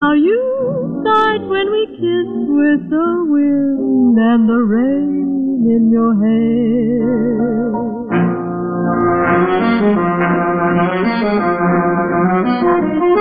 how you sighed when we kissed with the wind and the rain in your hair.